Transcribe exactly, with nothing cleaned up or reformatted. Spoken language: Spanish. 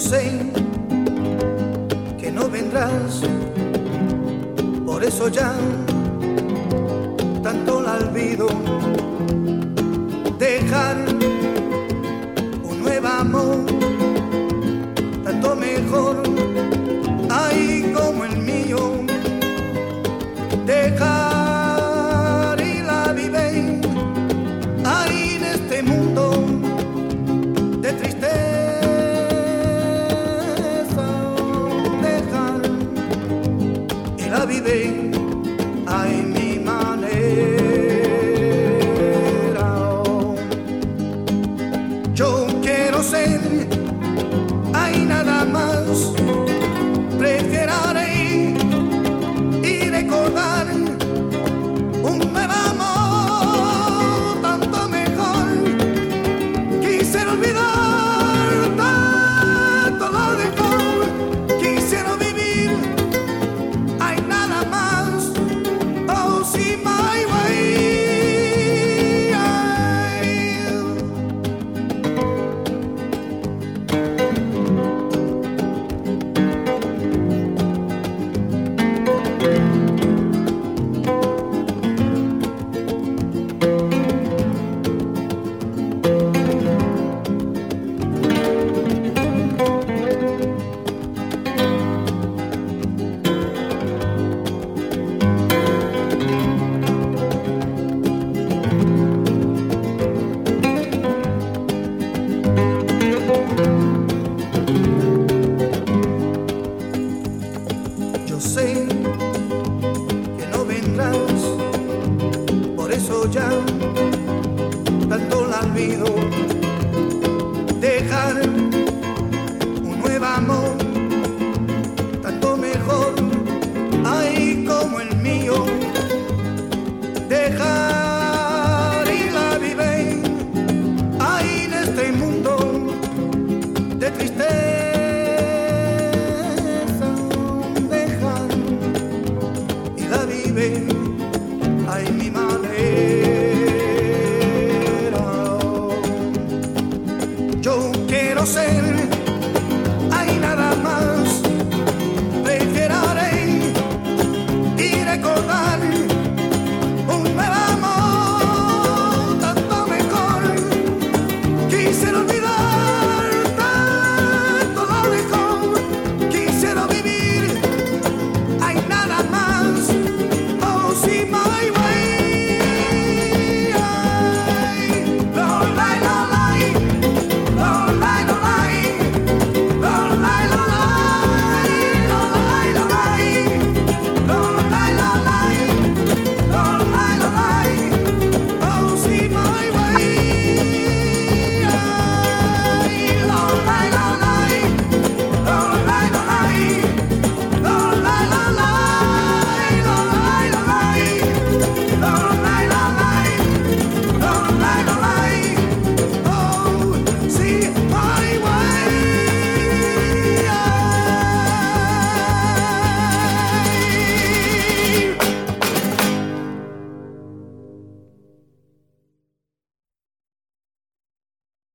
sé que no vendrás, por eso ya tanto la olvido. Dejar un nuevo amor, tanto mejor, ay como el mío. Dejar y la vive, ay en este mundo de tristeza. Dejar y la vive, ay mi manera. Yo quiero ser, ay nada más, preferiré y recordar un nuevo amor, tanto mejor. Quisiera olvidar tanto lo dejó, quisiera vivir, hay nada más, oh sí, my way. Yo sé que no vendrás, por eso ya tanto la olvido. Dejar un nuevo amor, tanto mejor, ay como el mío. Dejar y la vive, ay en este mundo de tristeza. Ay mi manera. Yo quiero ser, ay nada más, preferiré y recordar un nuevo amor, tanto mejor. Quisiera olvidar tanto lo mejor, quisiera vivir, hay nada más, oh sí, my way. My way.